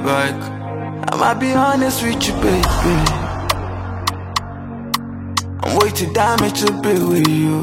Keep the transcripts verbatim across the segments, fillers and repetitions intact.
bike. I'ma be honest with you, baby. I'm way too damaged to be with you.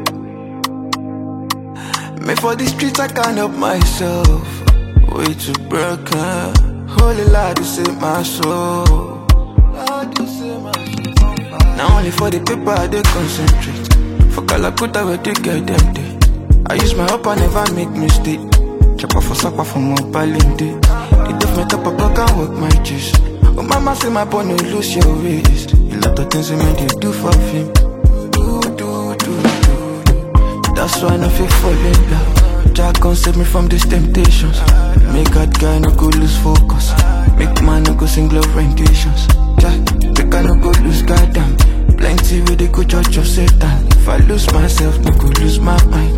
Me for the streets, I can't help myself. Way too broken. Holy Lord, you save my soul. Lord, you save my soul. Now only for the paper I dey concentrate. For Calacuta where they get them day. I use my up and never make mistake. Chop off for supper from one palinde. It off my top up, I can't work my juice. Oh mama say my boy no lose your waist. A lot of things we made you do for him. Do, do, do, do. That's why I no feel fall in love. Jah gon' save me from these temptations. Make that guy no go lose focus. Make man no go sing love renditions. Jah, make I no go lose goddamn. Plenty with the good church of Satan. If I lose myself, no go lose my mind.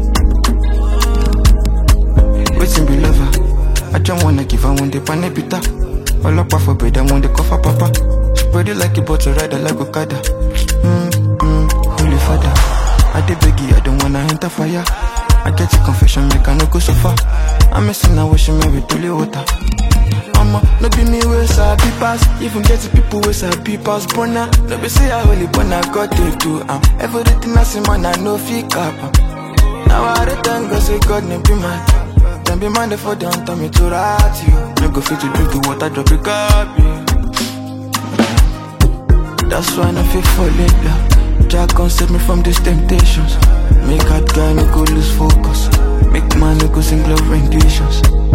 Waiting be lover. I just wanna give her one day pan pita. All up for bread, I want the coffee papa. Spread it like a bottle, ride like Okada. Mm, mm, holy father. I dey beggy, I don't wanna enter fire. I get a confession, make I no go so far. I'm missing now, wishing me with holy water. Mama, no be me where I be pass. Even get the people where I be pass. Bona, no be say I holy, but I got to do. Um, everything I see, man, I know fit up. Now I return, go say God, no be man. Don't be man for don't tell me to rat you. No go fit to drink the water, drop it up, yeah. That's why I no fit fall in love. Jah gon' save me from these temptations. Make that guy no go lose focus. Make man no go sing love renditions.